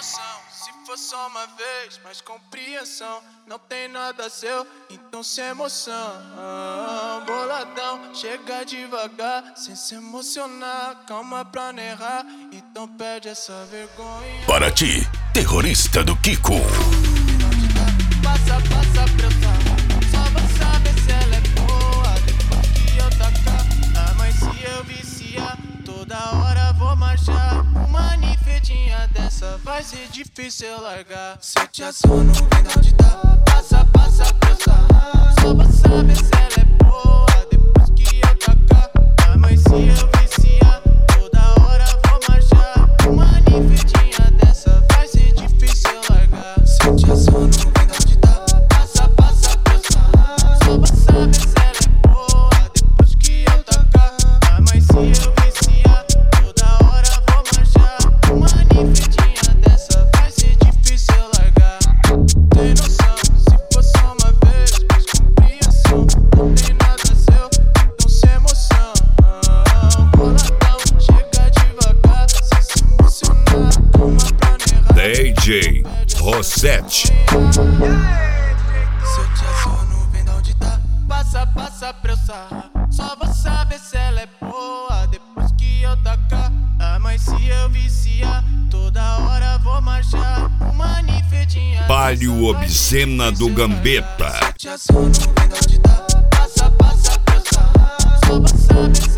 emoção. Se for só uma vez, mais compreensão. Não tem nada seu, então sem emoção. Boladão, chega devagar, sem se emocionar. Calma pra não errar, então perde essa vergonha. Para ti, terrorista do Kiko. Passa pra eu só vou saber se ela é boa depois que eu tacar. Mas se eu viciar, toda hora vou marchar. Uma ninfetinha dessa vai ser difícil eu largar. Se eu te aciono, vem de onde tá. Passa pra eu só vou saber se ela é boa depois que eu tacar. Mas se eu viciar, toda hora vou marchar. Uma ninfetinha dessa vai ser difícil eu largar. Se eu te aciono, vem de onde tá. Passa pra eu só vou saber se ela é boa depois que eu tacar. Mas se eu viciar, toda hora vou marchar. Uma ninfetinha dessa vai ser difícil eu largar. Tem noção, se for só uma vez, mais compreensão. Não tem nada seu, então sem emoção. Boladão, chega devagar, sem se emocionar. Calma pra não errar. DJ Rosete. Se eu te aciono, vem de onde tá. Passa pra eu sarrar. Só vou saber se ela é boa depois que eu tacar. Mas se eu viciar, toda hora vou marchar. Uma ninfetinha Palio Obscena do Gambetta. Se eu te aciono, vem de onde tá. Passa pra eu sarrar. Só vou saber se